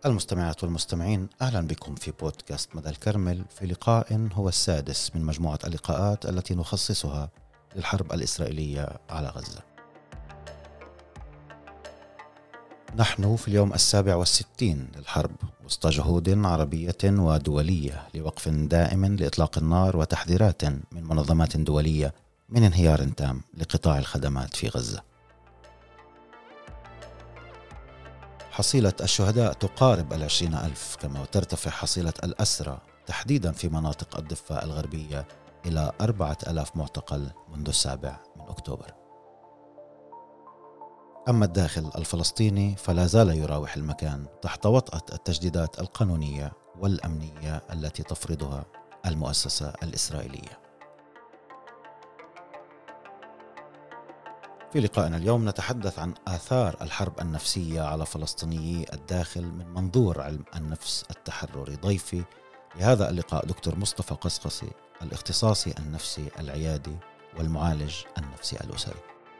المستمعات والمستمعين، أهلا بكم في بودكاست مدى الكرمل، في لقاء هو السادس من مجموعة اللقاءات التي نخصصها للحرب الإسرائيلية على غزة. نحن في اليوم 67 للحرب، وسط جهود عربية ودولية لوقف دائم لإطلاق النار وتحذيرات من منظمات دولية من انهيار تام لقطاع الخدمات في غزة. حصيلة الشهداء تقارب 20,000، كما ترتفع حصيلة الأسرى تحديدا في مناطق الضفة الغربية إلى 4,000 معتقل منذ 7 أكتوبر. أما الداخل الفلسطيني فلا زال يراوح المكان تحت وطأة التجديدات القانونية والأمنية التي تفرضها المؤسسة الإسرائيلية. في لقائنا اليوم نتحدث عن آثار الحرب النفسية على فلسطينيي الداخل من منظور علم النفس التحرري. ضيفي لهذا اللقاء دكتور مصطفى قصقصي، الاختصاصي النفسي العيادي والمعالج النفسي الأسري.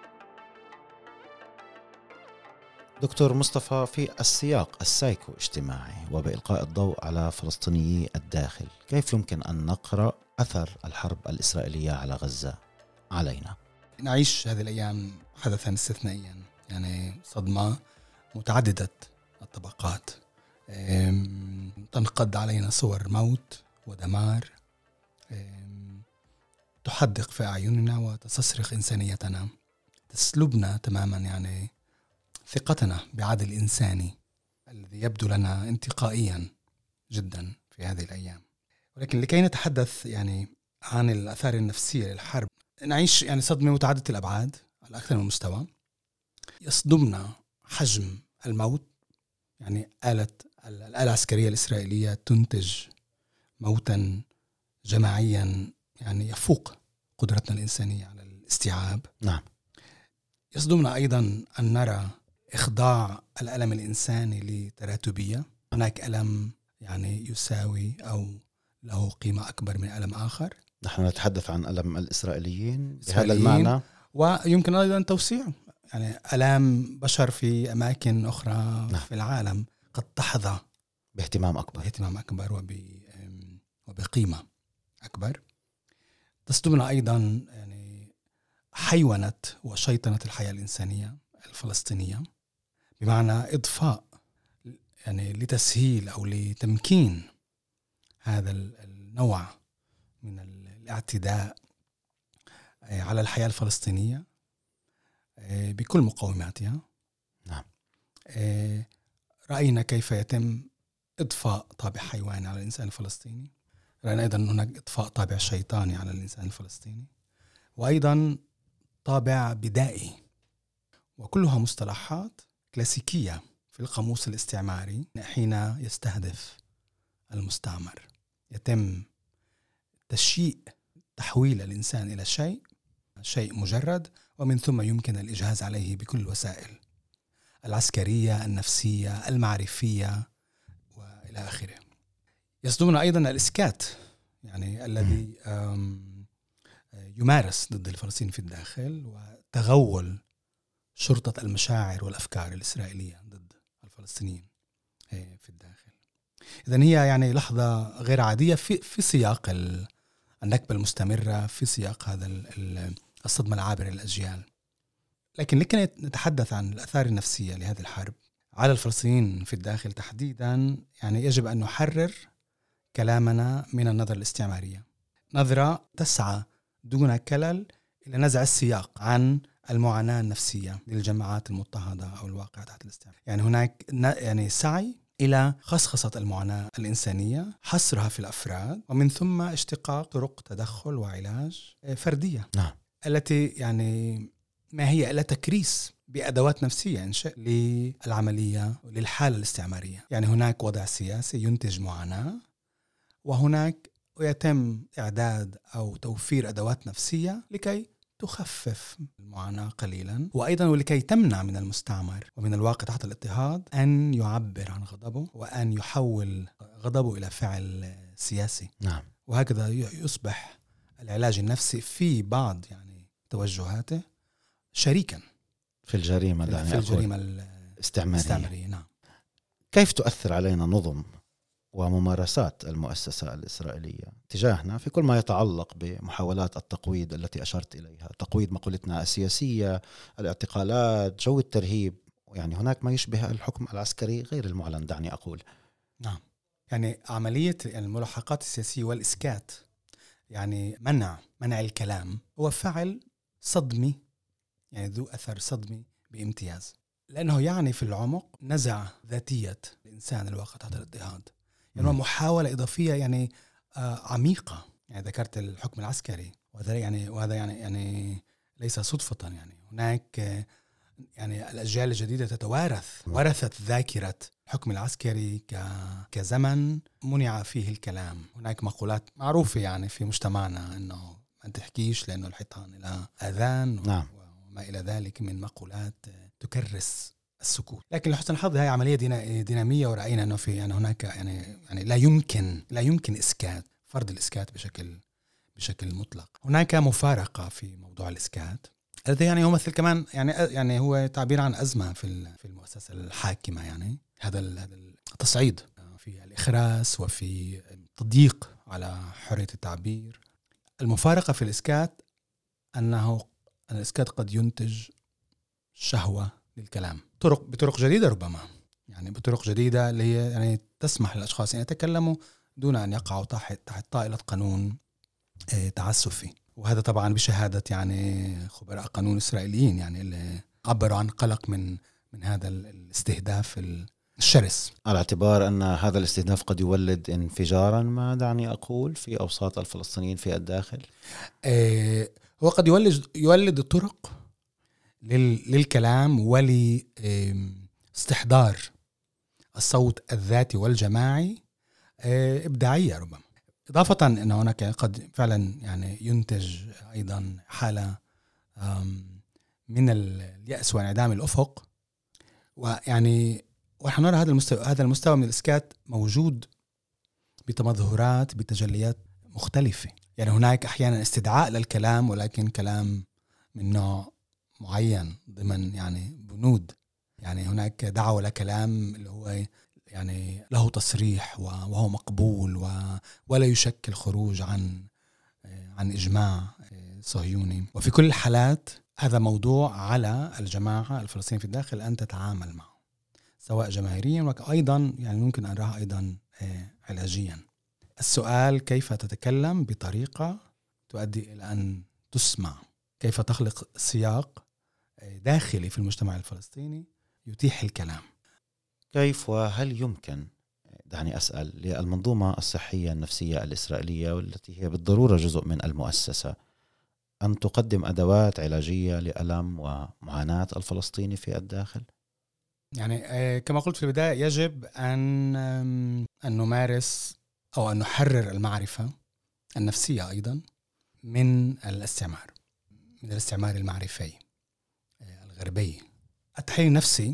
دكتور مصطفى، في السياق السايكو اجتماعي وبإلقاء الضوء على فلسطينيي الداخل، كيف يمكن أن نقرأ أثر الحرب الإسرائيلية على غزة علينا؟ نعيش هذه الأيام حدثا استثنائيا، يعني صدمة متعددة الطبقات. تنقض علينا صور موت ودمار تحدق في أعيننا وتستصرخ إنسانيتنا، تسلبنا تماما يعني ثقتنا بعدل الإنساني الذي يبدو لنا انتقائيا جدا في هذه الأيام. ولكن لكي نتحدث يعني عن الآثار النفسية للحرب، نعيش يعني صدمة متعددة الأبعاد على أكثر من مستوى. يصدمنا حجم الموت، يعني الآلة العسكرية الإسرائيلية تنتج موتا جماعيا يعني يفوق قدرتنا الإنسانية على الاستيعاب. نعم. يصدمنا أيضا أن نرى إخضاع الألم الإنساني لتراتبية. هناك ألم يعني يساوي أو له قيمة أكبر من ألم آخر. نحن نتحدث عن ألم الإسرائيليين بهذا المعنى، ويمكن أيضا توسيع يعني ألام بشر في أماكن أخرى. نعم. في العالم قد تحظى باهتمام أكبر وبقيمة أكبر. تصدمنا أيضا يعني حيونة وشيطنة الحياة الإنسانية الفلسطينية، بمعنى إضفاء يعني لتسهيل أو لتمكين هذا النوع من الاعتداء على الحياة الفلسطينية بكل مقوماتها. نعم. رأينا كيف يتم إضفاء طابع حيواني على الإنسان الفلسطيني. رأينا أيضا هناك إضفاء طابع شيطاني على الإنسان الفلسطيني، وأيضا طابع بدائي، وكلها مصطلحات كلاسيكية في القاموس الاستعماري. حين يستهدف المستعمر يتم تحويل الإنسان إلى شيء مجرد، ومن ثم يمكن الإجهاز عليه بكل الوسائل العسكرية، النفسية، المعرفية وإلى آخره. يصدمنا أيضا الإسكات يعني الذي يمارس ضد الفلسطينيين في الداخل، وتغول شرطة المشاعر والأفكار الإسرائيلية ضد الفلسطينيين في الداخل. إذن هي يعني لحظة غير عادية في سياق النكبة المستمرة، في سياق هذا الصدمة العابرة للأجيال. لكن لكي نتحدث عن الآثار النفسية لهذه الحرب على الفلسطينيين في الداخل تحديدا، يعني يجب أن نحرر كلامنا من النظرة الاستعمارية، نظرة تسعى دون كلل إلى نزع السياق عن المعاناة النفسية للجماعات المضطهدة أو الواقعة تحت الاستعمار. يعني هناك يعني سعي إلى خصخصة المعاناة الإنسانية، حصرها في الأفراد، ومن ثم اشتقاق طرق تدخل وعلاج فردية. نعم. التي يعني ما هي إلا تكريس بأدوات نفسية إنشاء للعملية وللحالة الاستعمارية. يعني هناك وضع سياسي ينتج معاناة، وهناك يتم إعداد أو توفير أدوات نفسية لكي تخفف المعاناة قليلا، وأيضا ولكي تمنع من المستعمر ومن الواقع تحت الاضطهاد أن يعبر عن غضبه وأن يحول غضبه إلى فعل سياسي. نعم. وهكذا يصبح العلاج النفسي في بعض يعني توجهاته شريكا في الجريمة الاستعمارية. نعم. كيف تؤثر علينا نظم وممارسات المؤسسة الإسرائيلية تجاهنا في كل ما يتعلق بمحاولات التقويض التي أشرت إليها، تقويض مقولتنا السياسية، الاعتقالات، جو الترهيب، يعني هناك ما يشبه الحكم العسكري غير المعلن، دعني أقول. نعم، يعني عملية الملاحقات السياسية والإسكات، يعني منع الكلام، هو فعل صدمي، يعني ذو أثر صدمي بامتياز، لأنه يعني في العمق نزع ذاتية الإنسان الواقع تحت الاضطهاد، يعني محاولة إضافية يعني عميقة. يعني ذكرت الحكم العسكري، وهذا يعني ليس صدفة. يعني هناك يعني الأجيال الجديدة ورثت ذاكرة الحكم العسكري كزمن منع فيه الكلام. هناك مقولات معروفة يعني في مجتمعنا أنه ما تحكيش لأنه الحيطان إلى أذان نعم. وما إلى ذلك من مقولات تكرس السكوت. لكن لحسن الحظ هي عملية دينامية، ورأينا أنه في يعني هناك يعني لا يمكن إسكات، فرض الإسكات بشكل مطلق. هناك مفارقة في موضوع الإسكات الذي يعني يمثل كمان يعني هو تعبير عن أزمة في المؤسسة الحاكمة. يعني هذا التصعيد في الإخراس وفي التضييق على حرية التعبير. المفارقة في الإسكات أن الإسكات قد ينتج شهوة للكلام بطرق جديدة، ربما يعني بطرق جديدة اللي هي يعني تسمح للأشخاص أن يتكلموا دون أن يقعوا تحت طائلة قانون تعسفي. وهذا طبعا بشهادة يعني خبراء قانون إسرائيليين، يعني اللي عبروا عن قلق من هذا الاستهداف الشرس، على اعتبار أن هذا الاستهداف قد يولد انفجارا، ما دعني أقول، في أوساط الفلسطينيين في الداخل. هو قد يولد طرق للكلام ولاستحضار الصوت الذاتي والجماعي إبداعية، ربما إضافة أن هناك قد فعلا يعني ينتج أيضا حالة من اليأس وانعدام الأفق. ويعني ونحن نرى هذا المستوى من الإسكات موجود بتمظهرات بتجليات مختلفة. يعني هناك أحيانا استدعاء للكلام، ولكن كلام من نوع معين ضمن يعني بنود. يعني هناك دعوة لكلام اللي هو يعني له تصريح وهو مقبول ولا يشكل خروج عن إجماع صهيوني. وفي كل الحالات هذا موضوع على الجماعة الفلسطينية في الداخل أن تتعامل معه، سواء جماهيريا وأيضا يعني ممكن أن نراها أيضا علاجيا. السؤال كيف تتكلم بطريقة تؤدي إلى أن تسمع، كيف تخلق سياق داخلي في المجتمع الفلسطيني يتيح الكلام. كيف وهل يمكن، دعني أسأل، للمنظومة الصحية النفسية الإسرائيلية والتي هي بالضرورة جزء من المؤسسة أن تقدم أدوات علاجية لألم ومعاناة الفلسطيني في الداخل؟ يعني كما قلت في البداية يجب أن نمارس أو أن نحرر المعرفة النفسية أيضا من الاستعمار المعرفي الغربي. التحليل النفسي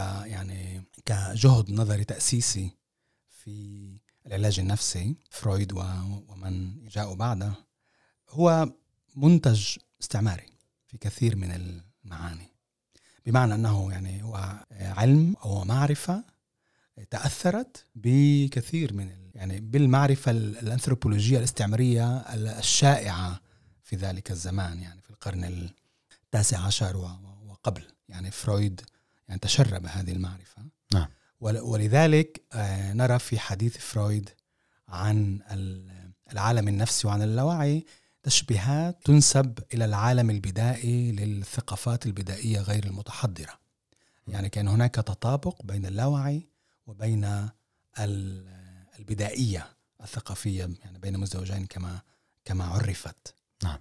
كجهد نظري تأسيسي في العلاج النفسي، فرويد ومن جاءوا بعده، هو منتج استعماري في كثير من المعاني، بمعنى أنه يعني هو علم أو معرفة تأثرت بكثير من يعني بالمعرفة الأنثروبولوجية الاستعمارية الشائعة في ذلك الزمان، يعني في القرن 19 وقبل. يعني فرويد يعني تشرب هذه المعرفة. نعم. ولذلك نرى في حديث فرويد عن العالم النفسي وعن اللاوعي تشبيهات تنسب إلى العالم البدائي للثقافات البدائية غير المتحضرة. يعني كان هناك تطابق بين اللاوعي وبين البدائية الثقافية، يعني بين مزدوجين كما عرفت. نعم.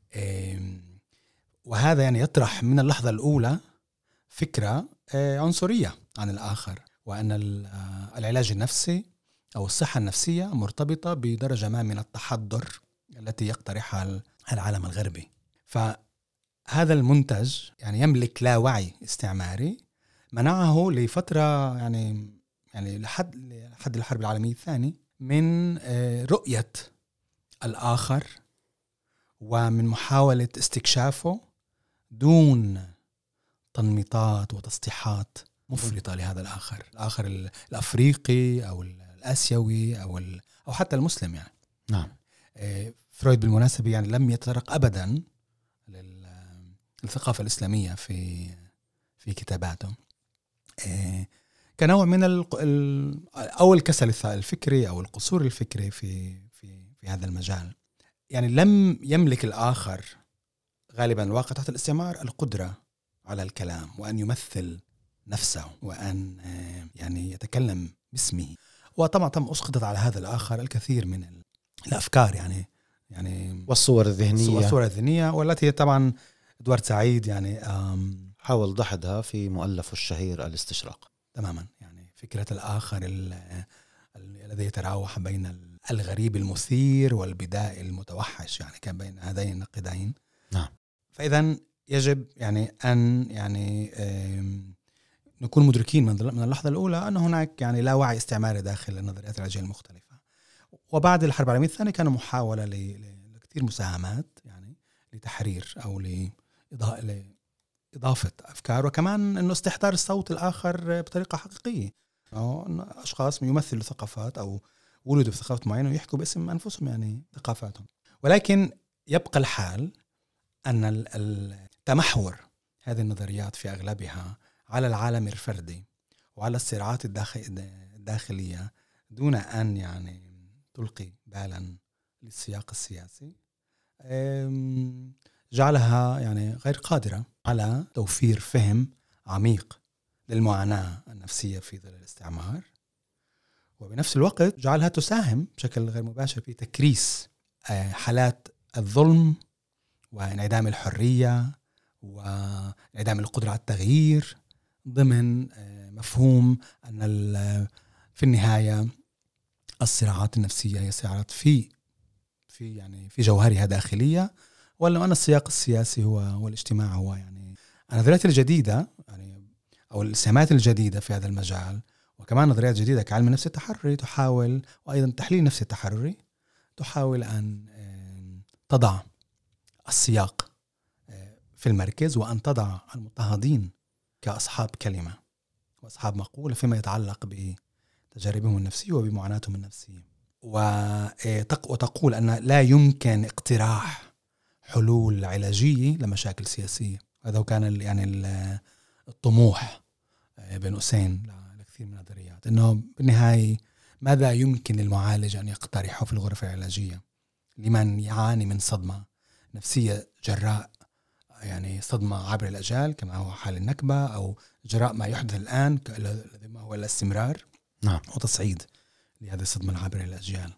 وهذا يعني يطرح من اللحظة الأولى فكرة عنصرية عن الآخر، وأن العلاج النفسي أو الصحة النفسية مرتبطة بدرجة ما من التحضر التي يقترحها العالم الغربي. فهذا المنتج يعني يملك لا وعي استعماري منعه لفترة يعني لحد الحرب العالمية الثانية من رؤية الآخر ومن محاولة استكشافه دون تنميطات وتسطيحات مفرطة لهذا الآخر الأفريقي أو الآسيوي أو حتى المسلم يعني. نعم. فرويد بالمناسبة يعني لم يتطرق أبدا للثقافة الإسلامية في كتاباته كنوع من أو الكسل الفكري أو القصور الفكري في هذا المجال. يعني لم يملك الآخر غالبا الواقع تحت الاستعمار القدرة على الكلام وأن يمثل نفسه وأن يعني يتكلم باسمه. وطبعا أسقطت على هذا الآخر الكثير من الأفكار يعني والصور الذهنية والتي طبعا إدوارد سعيد يعني حاول دحضها في مؤلفه الشهير الاستشراق. تماما. يعني فكرة الآخر الذي يتراوح بين الغريب المثير والبدائي المتوحش، يعني كان بين هذين النقيضين. نعم. فإذا يجب يعني أن نكون مدركين من اللحظة الأولى أن هناك يعني لا وعي استعماري داخل النظريات العلاجية المختلفة. وبعد الحرب العالمية الثانية كان محاولة لكثير مساهمات يعني لتحرير أو لإضافة أفكار، وكمان أنه استحضار الصوت الآخر بطريقة حقيقية. أشخاص يمثلوا ثقافات أو ولدوا في ثقافات معينة ويحكوا باسم أنفسهم يعني ثقافاتهم. ولكن يبقى الحال أن تمحور هذه النظريات في أغلبها على العالم الفردي وعلى الصراعات الداخلية دون أن يعني تلقي بالا للسياق السياسي، جعلها يعني غير قادرة على توفير فهم عميق للمعاناة النفسية في ظل الاستعمار، وبنفس الوقت جعلها تساهم بشكل غير مباشر في تكريس حالات الظلم وانعدام الحرية وانعدام القدرة على التغيير ضمن مفهوم أن في النهاية الصراعات النفسية هي صراعات في جوهرها داخلية، ولا أن السياق السياسي والاجتماع هو يعني النظريات الجديدة يعني أو السمات الجديدة في هذا المجال، وكمان نظريات جديدة كعلم النفس التحرري تحاول، وأيضا تحليل النفس التحرري تحاول أن تضع السياق في المركز وأن تضع المضطهدين كأصحاب كلمة وأصحاب مقولة فيما يتعلق بتجاربهم النفسية وبمعاناتهم النفسية، وتقول أن لا يمكن اقتراح حلول علاجية لمشاكل سياسية. هذا كان يعني الطموح بين قوسين لكثير من النظريات، أنه بالنهاية ماذا يمكن للمعالج أن يقترحه في الغرف العلاجية لمن يعاني من صدمة نفسية جراء يعني صدمة عبر الأجيال كما هو حال النكبة، أو جراء ما يحدث الآن الذي ما هو الاستمرار. نعم. وتصعيد لهذه الصدمة عبر الأجيال.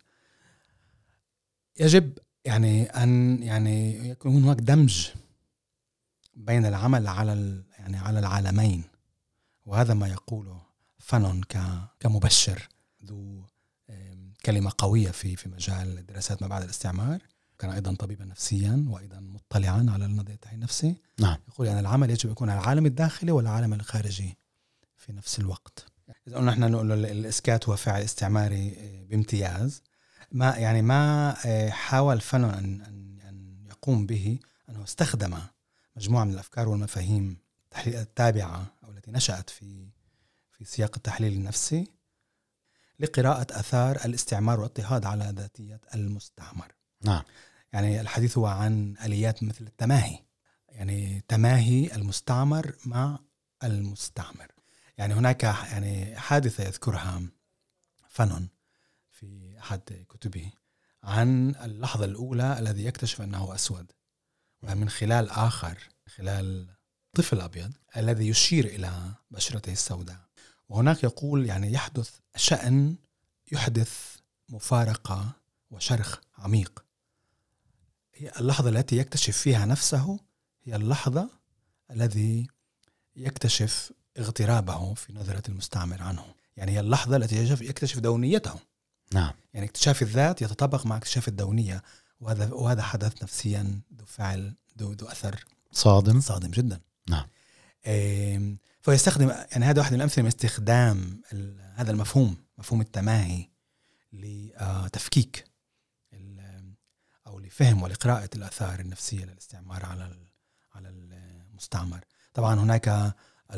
يجب يعني أن يعني يكون هناك دمج بين العمل على العالمين، وهذا ما يقوله فانون كمبشر ذو كلمة قوية في مجال دراسات ما بعد الاستعمار. كان أيضا طبيبا نفسيا وأيضا مطلعا على النظرية التحليل النفسي. نعم. يقول يعني العمل يجب يكون على العالم الداخلي والعالم الخارجي في نفس الوقت. إذا نحن نقول الإسكات هو فعل استعماري بامتياز، ما حاول فانون أن يقوم به أنه استخدم مجموعة من الأفكار والمفاهيم التابعة أو التي نشأت في سياق التحليل النفسي لقراءة آثار الاستعمار والاضطهاد على ذاتية المستعمر. نعم. يعني الحديث هو عن آليات مثل التماهي، يعني تماهي المستعمر مع المستعمر. يعني هناك يعني حادثة يذكرها فانون في أحد كتبه عن اللحظة الأولى الذي يكتشف أنه أسود، ومن خلال آخر خلال طفل أبيض الذي يشير إلى بشرته السوداء. وهناك يقول يعني يحدث شأن يحدث مفارقة وشرخ عميق. هي اللحظة التي يكتشف فيها نفسه، هي اللحظة الذي يكتشف اغترابه في نظرة المستعمر عنه. يعني هي اللحظة التي يكتشف دونيته. نعم. يعني اكتشاف الذات يتطابق مع اكتشاف الدونية، وهذا حدث نفسيا ذو فعل ذو أثر صادم جدا. نعم. فيستخدم يعني هذا واحد من الأمثلة من استخدام هذا المفهوم، مفهوم التماهي، لتفكيك أو لفهم ولقراءة الآثار النفسية للاستعمار على المستعمر. طبعا هناك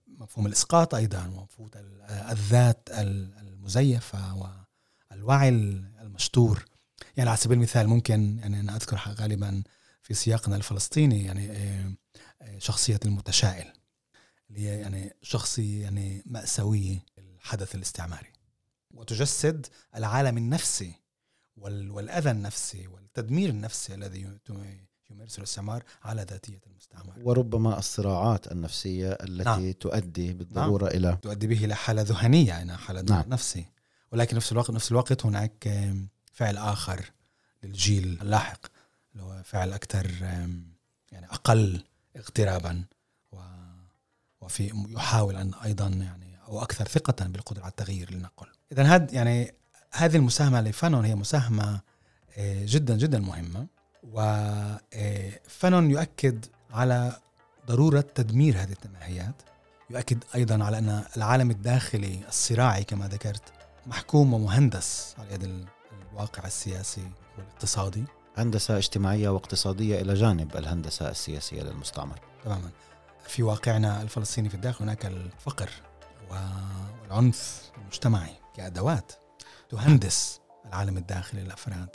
مفهوم الإسقاط أيضا، ومفهوم الذات المزيفة والوعي المشتور. يعني على سبيل المثال ممكن يعني أنا أذكر غالبا في سياقنا الفلسطيني يعني شخصية المتشائل، اللي هي يعني شخصية يعني مأساوية الحدث الاستعماري، وتجسد العالم النفسي والأذى النفسي والتدمير النفسي الذي يمارسه الاستعمار على ذاتية المستعمر، وربما الصراعات النفسية التي تؤدي بالضرورة إلى تؤدي به إلى حالة ذهنية، يعني حالة نفسي. ولكن نفس الوقت هناك فعل آخر للجيل اللاحق، اللي هو فعل أكثر يعني أقل اغترابا وفي يحاول أن أيضا يعني أو أكثر ثقة بالقدرة على التغيير لنقل. إذن يعني هذه المساهمة لفانون هي مساهمة جدا جدا مهمة، وفانون يؤكد على ضرورة تدمير هذه التماهيات، يؤكد أيضا على أن العالم الداخلي الصراعي كما ذكرت محكوم ومهندس على يد الواقع السياسي والاقتصادي، هندسة اجتماعية واقتصادية إلى جانب الهندسة السياسية للمستعمر. تماما. في واقعنا الفلسطيني في الداخل هناك الفقر والعنف المجتمعي كأدوات تهندس العالم الداخلي للأفراد.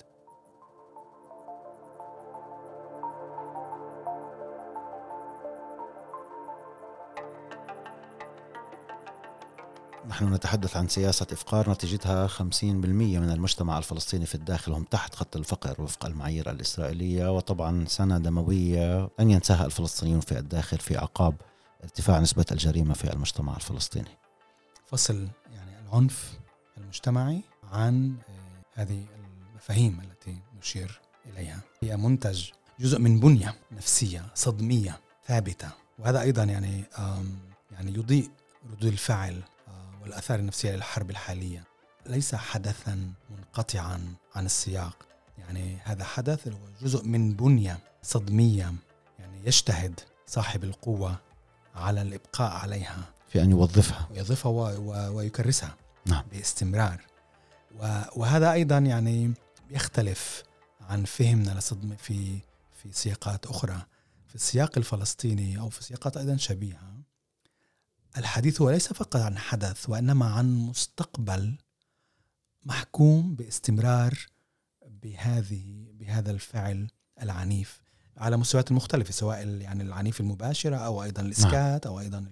نحن نتحدث عن سياسة إفقار نتيجتها 50% من المجتمع الفلسطيني في الداخل هم تحت خط الفقر وفق المعايير الإسرائيلية، وطبعا سنة دموية لن ينساها الفلسطينيون في الداخل في أعقاب ارتفاع نسبة الجريمة في المجتمع الفلسطيني. فصل يعني العنف المجتمعي عن هذه المفاهيم التي نشير إليها، هي منتج جزء من بنية نفسية صدمية ثابتة، وهذا أيضا يعني يضيء ردود الفعل والآثار النفسية للحرب الحالية. ليس حدثا منقطعا عن السياق، يعني هذا حدث هو جزء من بنية صدمية، يعني يجتهد صاحب القوة على الإبقاء عليها في أن يوظفها ويكرسها نعم. باستمرار. وهذا أيضا يعني يختلف عن فهمنا للصدمة في سياقات أخرى. في السياق الفلسطيني أو في سياقات أيضا شبيهة، الحديث هو ليس فقط عن حدث، وإنما عن مستقبل محكوم باستمرار بهذا الفعل العنيف على مستويات المختلفة، سواء يعني العنيف المباشرة أو أيضا الإسكات أو أيضا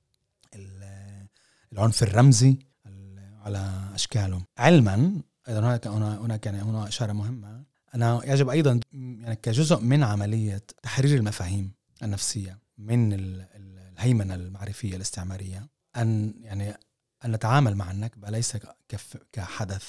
العنف الرمزي على أشكاله. علما أيضا هناك هنا إشارة مهمة، أنا يجب أيضا يعني كجزء من عملية تحرير المفاهيم النفسية من الهيمنة المعرفية الاستعمارية، أن نتعامل مع النكبة ليس كحدث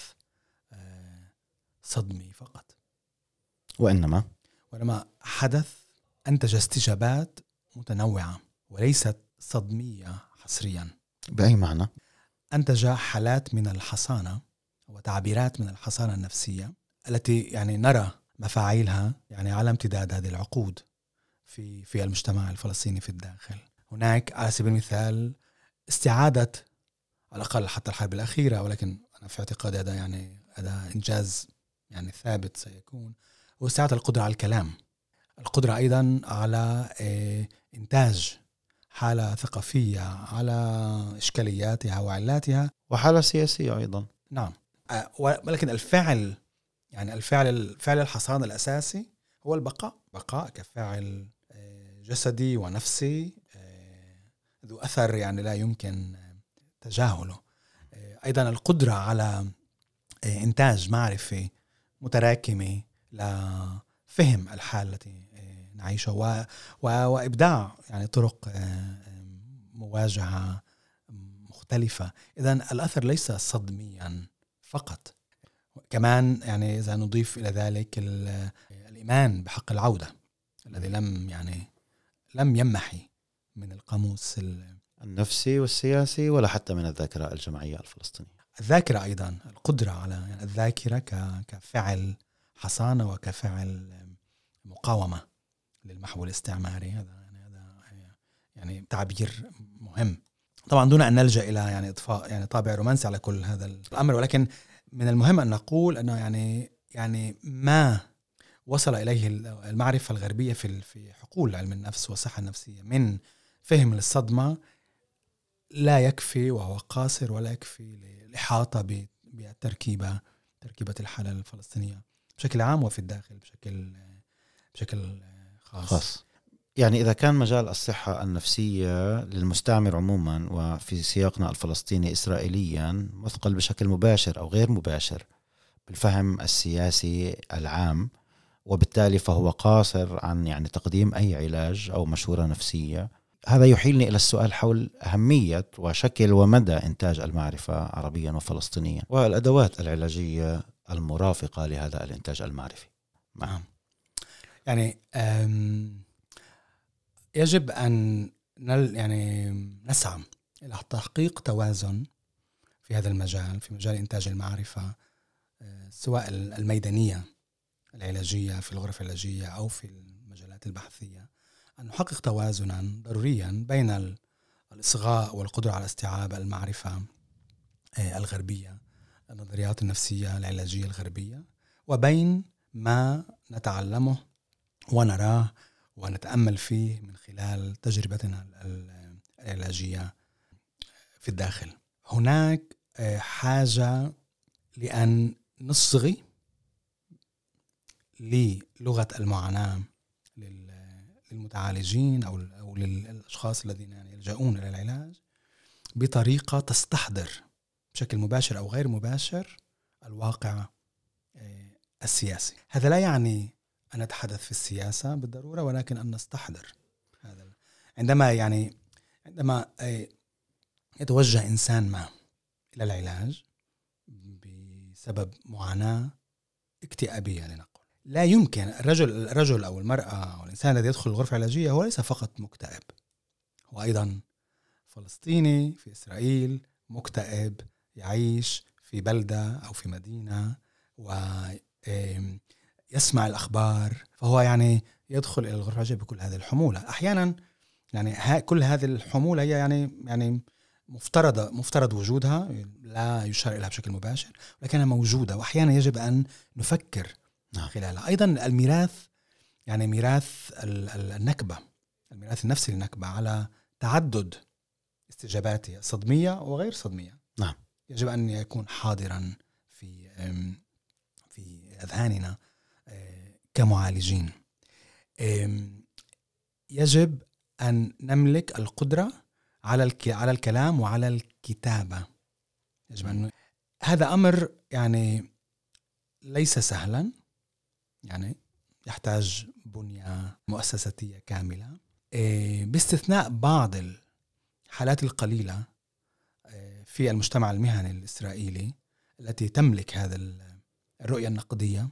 صدمي فقط، وإنما حدث أنتج استجابات متنوعة وليست صدمية حصريا. بأي معنى؟ أنتج حالات من الحصانة وتعبيرات من الحصانة النفسية التي يعني نرى مفاعيلها يعني على امتداد هذه العقود في المجتمع الفلسطيني في الداخل. هناك على سبيل المثال استعادة على الأقل حتى الحرب الأخيرة، ولكن أنا في اعتقادي هذا إنجاز يعني ثابت سيكون، واستعادة القدرة على الكلام، القدرة أيضا على إنتاج حالة ثقافية على إشكالياتها وعلاتها، وحالة سياسية أيضا. نعم. ولكن الفعل الحصان الأساسي هو بقاء كفاعل جسدي ونفسي ذو أثر يعني لا يمكن تجاهله. أيضا القدرة على إنتاج معرفة متراكمة لفهم الحالة التي نعيشها وإبداع يعني طرق مواجهة مختلفة. إذن الأثر ليس صدميا فقط، كمان يعني إذا نضيف إلى ذلك الإيمان بحق العودة الذي لم يمحي من القاموس النفسي والسياسي ولا حتى من الذاكرة الجماعية الفلسطينية. الذاكرة أيضا، القدرة على يعني الذاكرة كفعل حصانة وكفعل مقاومة للمحو الاستعماري. هذا يعني تعبير مهم طبعا، دون أن نلجأ إلى يعني إضفاء يعني طابع رومانسي على كل هذا الأمر، ولكن من المهم أن نقول أنه يعني ما وصل إليه المعرفة الغربية في حقول علم النفس والصحة النفسية من فهم للصدمة لا يكفي وهو قاصر ولا يكفي للإحاطة بتركيبة الحالة الفلسطينية بشكل عام وفي الداخل بشكل خاص. يعني إذا كان مجال الصحة النفسية للمستعمر عموما وفي سياقنا الفلسطيني إسرائيليا مثقل بشكل مباشر أو غير مباشر بالفهم السياسي العام، وبالتالي فهو قاصر عن يعني تقديم أي علاج أو مشورة نفسية. هذا يحيلني إلى السؤال حول أهمية وشكل ومدى إنتاج المعرفة عربيا وفلسطينيا والأدوات العلاجية المرافقة لهذا الإنتاج المعرفي. نعم. يعني يجب أن يعني نسعى إلى تحقيق توازن في هذا المجال، في مجال إنتاج المعرفة، سواء الميدانية العلاجية في الغرف العلاجية أو في المجالات البحثية، أن نحقق توازنا ضروريا بين الإصغاء والقدرة على استيعاب المعرفة الغربية، النظريات النفسية العلاجية الغربية، وبين ما نتعلمه ونراه ونتأمل فيه من خلال تجربتنا العلاجية في الداخل. هناك حاجة لأن نصغي للغة المعاناة للمتعالجين أو للأشخاص الذين يعني يلجؤون إلى العلاج بطريقة تستحضر بشكل مباشر أو غير مباشر الواقع السياسي. هذا لا يعني أن نتحدث في السياسة بالضرورة، ولكن أن نستحضر هذا. عندما يتوجه إنسان ما إلى العلاج بسبب معاناة اكتئابية لنقل، لا يمكن الرجل أو المرأة أو الإنسان الذي يدخل الغرفة العلاجية هو ليس فقط مكتئب، هو أيضا فلسطيني في إسرائيل مكتئب يعيش في بلدة أو في مدينة ويسمع الأخبار، فهو يعني يدخل إلى الغرفة العلاجية بكل هذه الحمولة. أحيانا يعني كل هذه الحمولة هي يعني مفترض وجودها، لا يشار إليها بشكل مباشر، ولكنها موجودة وأحيانا يجب أن نفكر خلالها. أيضا الميراث، يعني ميراث النكبة، الميراث النفسي للنكبة على تعدد استجاباته صدمية وغير صدمية، نعم، يجب أن يكون حاضرا في أذهاننا كمعالجين. يجب أن نملك القدرة على الكلام وعلى الكتابة. يجب أن هذا أمر يعني ليس سهلا، يعني يحتاج بنية مؤسساتية كاملة، باستثناء بعض الحالات القليلة في المجتمع المهني الإسرائيلي التي تملك هذا الرؤية النقدية،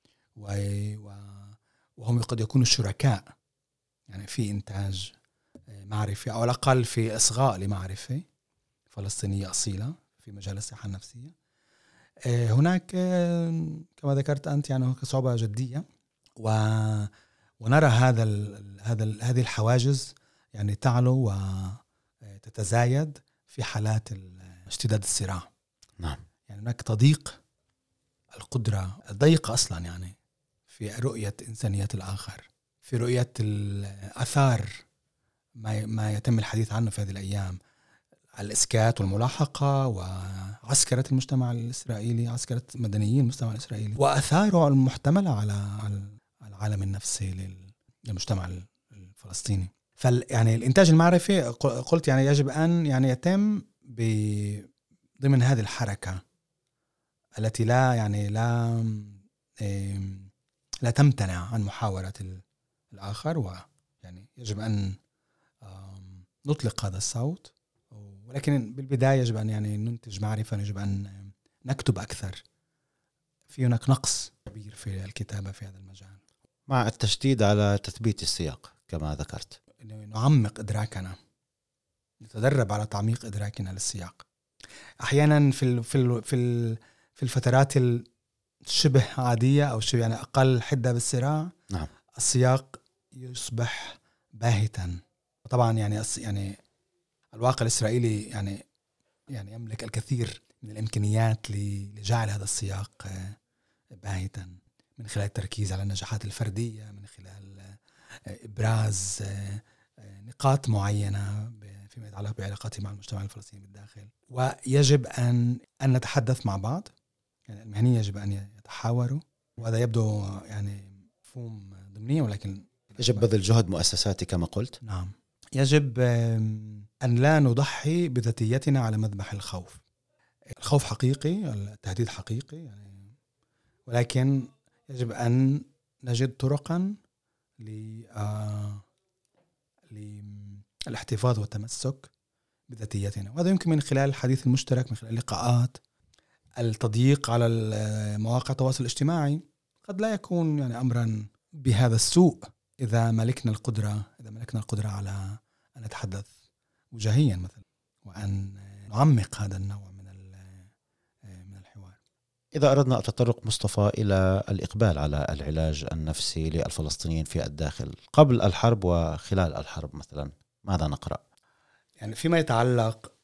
وهم قد يكونوا شركاء يعني في إنتاج معرفة أو على الأقل في إصغاء لمعرفة فلسطينية أصيلة في مجال الصحة النفسية. هناك كما ذكرت أنت يعني هناك صعوبة جدية، ونرى هذه الحواجز يعني تعلو وتتزايد في حالات اشتداد الصراع. نعم، يعني هناك تضيق القدرة الضيقة أصلا يعني في رؤية إنسانية الآخر، في رؤية الأثار ما يتم الحديث عنه في هذه الأيام، الإسكات والملاحقة وعسكرة المجتمع الإسرائيلي، عسكرة مدنيين المجتمع الإسرائيلي، وأثاره المحتملة على العالم النفسي للمجتمع الفلسطيني. يعني الإنتاج المعرفي قلت يعني يجب أن يعني يتم ضمن هذه الحركة التي لا تمتنع عن محاورة الآخر، ويعني يجب أن نطلق هذا الصوت، ولكن بالبداية يجب أن يعني ننتج معرفة، يجب أن نكتب أكثر. في هناك نقص كبير في الكتابة في هذا المجال، مع التشديد على تثبيت السياق كما ذكرت. نعمق إدراكنا، نتدرب على تعميق إدراكنا للسياق. أحيانا في الفترات الشبه عادية أو شبه يعني أقل حدة بالصراع، نعم، السياق يصبح باهتا. طبعا يعني الواقع الإسرائيلي يعني يملك الكثير من الإمكانيات لجعل هذا السياق باهتا، من خلال التركيز على النجاحات الفردية، من خلال إبراز نقاط معينة في يتعلق بعلاقاتي مع المجتمع الفلسطيني بالداخل. ويجب أن نتحدث مع بعض، يعني المهنيين يجب أن يتحاوروا، وهذا يبدو يعني مفهوم ضمنيا، ولكن يجب بذل جهد مؤسساتي كما قلت. نعم، يجب أن لا نضحي بذاتيتنا على مذبح الخوف. الخوف حقيقي، التهديد حقيقي يعني، ولكن يجب أن نجد طرقا للاحتفاظ والتمسك بذاتيتنا، وهذا يمكن من خلال الحديث المشترك، من خلال اللقاءات، التضييق على مواقع التواصل الاجتماعي. قد لا يكون يعني أمرا بهذا السوء إذا ملكنا القدرة على أن نتحدث وجاهيا مثلا، وأن نعمق هذا النوع من الحوار. إذا أردنا التطرق مصطفى إلى الإقبال على العلاج النفسي للفلسطينيين في الداخل قبل الحرب وخلال الحرب مثلا، ماذا نقرأ؟ يعني فيما يتعلق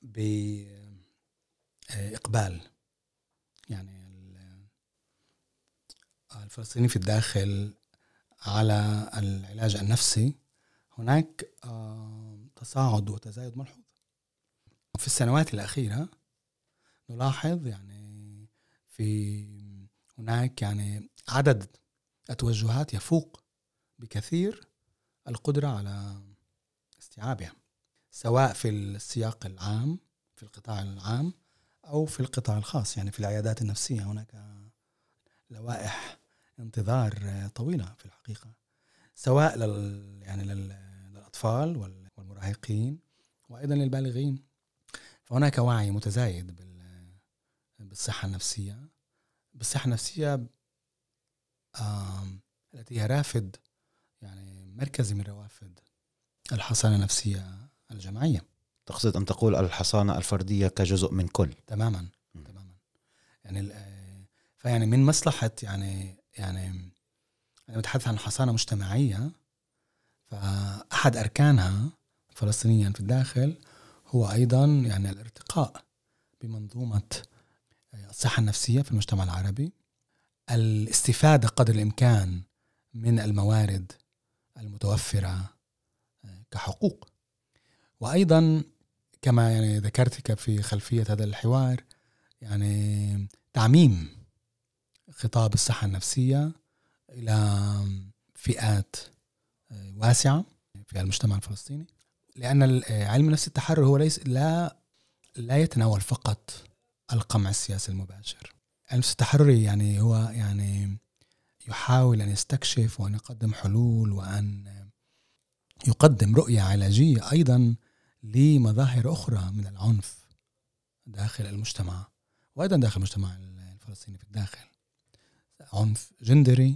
بإقبال يعني الفلسطينيين في الداخل على العلاج النفسي، هناك تصاعد وتزايد ملحوظ في السنوات الأخيرة. نلاحظ يعني هناك يعني عدد التوجهات يفوق بكثير القدرة على استيعابها، سواء في السياق العام في القطاع العام أو في القطاع الخاص. يعني في العيادات النفسية هناك لوائح انتظار طويلة في الحقيقة، سواء للأطفال والمراهقين وأيضا للبالغين. فهناك وعي متزايد بالصحة النفسية التي هي رافد يعني مركزي من روافد الحصانة النفسية الجماعية. تقصد أن تقول الحصانة الفردية كجزء من كل. تماما. يعني فيعني من مصلحة يعني أنا بتحدث عن حصانة مجتمعية، فأحد أركانها فلسطينيا في الداخل هو أيضا يعني الارتقاء بمنظومة الصحة النفسية في المجتمع العربي، الاستفادة قدر الإمكان من الموارد المتوفرة كحقوق، وأيضا كما يعني ذكرتك في خلفية هذا الحوار يعني تعميم خطاب الصحة النفسية إلى فئات واسعة في المجتمع الفلسطيني، لأن علم النفس التحرر هو لا يتناول فقط القمع السياسي المباشر. النفس التحرري يعني هو يعني يحاول أن يستكشف وأن يقدم حلول وأن يقدم رؤية علاجية أيضا لمظاهر أخرى من العنف داخل المجتمع وأيضا داخل المجتمع الفلسطيني في الداخل، عنف جندري،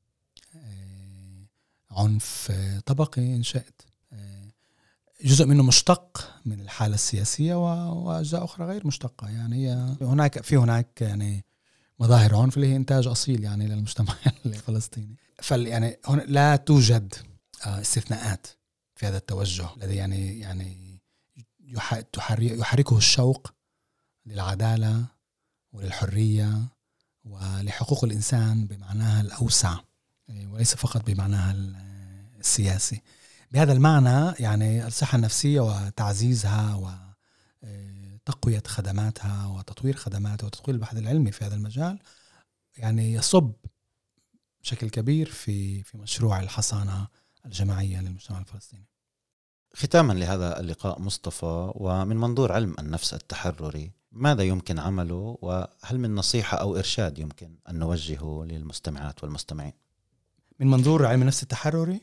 عنف طبقي إن شئت، جزء منه مشتق من الحالة السياسية وأجزاء أخرى غير مشتقة. يعني هناك يعني مظاهر عنف اللي هي إنتاج أصيل يعني للمجتمع الفلسطيني. يعني لا توجد استثناءات في هذا التوجه الذي يعني يحركه الشوق للعدالة وللحرية ولحقوق الإنسان بمعناها الأوسع وليس فقط بمعناها السياسي. بهذا المعنى يعني الصحة النفسية وتعزيزها وتقوية خدماتها وتطوير خدماتها وتطوير البحث العلمي في هذا المجال يعني يصب بشكل كبير في مشروع الحصانة الجماعية للمجتمع الفلسطيني. ختاما لهذا اللقاء مصطفى، ومن منظور علم النفس التحرري ماذا يمكن عمله، وهل من نصيحة أو إرشاد يمكن أن نوجهه للمستمعات والمستمعين؟ من منظور علم النفس التحرري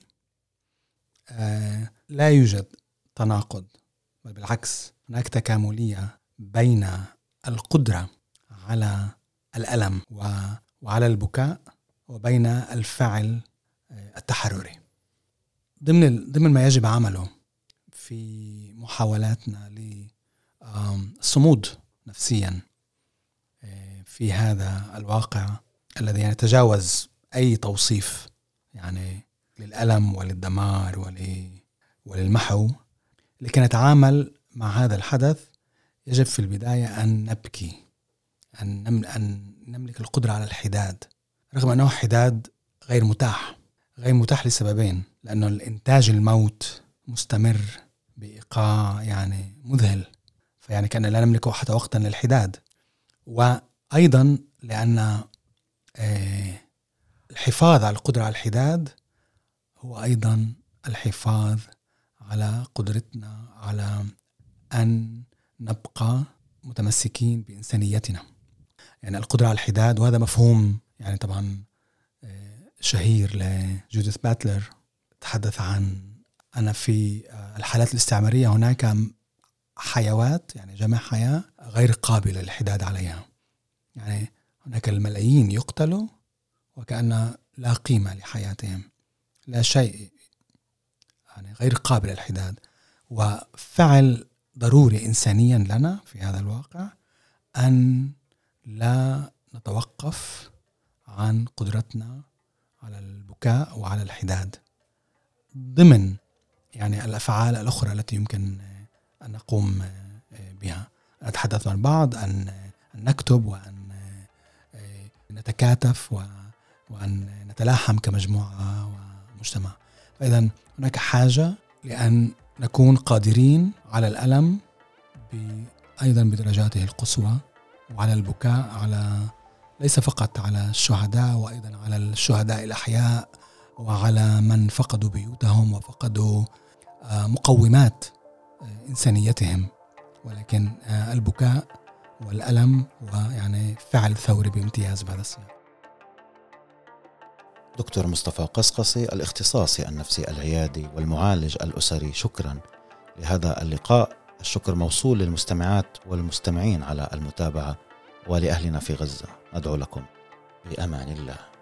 لا يوجد تناقض، بل بالعكس هناك تكاملية بين القدرة على الألم وعلى البكاء وبين الفعل التحرري. ضمن ما يجب عمله في محاولاتنا للصمود نفسيا في هذا الواقع الذي يتجاوز أي توصيف يعني للألم وللدمار وللمحو. لكي نتعامل مع هذا الحدث يجب في البداية أن نبكي، أن نملك القدرة على الحداد، رغم أنه حداد غير متاح لسببين: لأنه الإنتاج الموت مستمر بإيقاع يعني مذهل، فيعني كأن لا نملك حتى وقتا للحداد. وأيضا لأن الحفاظ على القدرة على الحداد هو أيضا الحفاظ على قدرتنا على أن نبقى متمسكين بإنسانيتنا. يعني القدرة على الحداد، وهذا مفهوم يعني طبعا شهير لجوديث باتلر، تحدث عن أن في الحالات الاستعمارية هناك حيوات، يعني جمع حياة غير قابلة للحداد عليها. يعني هناك الملايين يقتلوا وكأن لا قيمة لحياتهم، لا شيء، يعني غير قابل للحداد. وفعل ضروري إنسانيا لنا في هذا الواقع أن لا نتوقف عن قدرتنا على البكاء وعلى الحداد ضمن يعني الأفعال الأخرى التي يمكن أن نقوم بها. نتحدث عن بعض أن نكتب وأن نتكاتف وأن نتلاحم كمجموعة ومجتمع. فإذا هناك حاجة لأن نكون قادرين على الألم أيضا بدرجاته القصوى، وعلى البكاء على ليس فقط على الشهداء، وأيضا على الشهداء الأحياء، وعلى من فقدوا بيوتهم وفقدوا مقومات إنسانيتهم، ولكن البكاء والألم ويعني فعل ثوري بامتياز بهذا السياق. دكتور مصطفى قصقصي، الاختصاصي النفسي العيادي والمعالج الأسري، شكرا لهذا اللقاء. الشكر موصول للمستمعات والمستمعين على المتابعة، ولأهلنا في غزة ندعو لكم بأمان الله.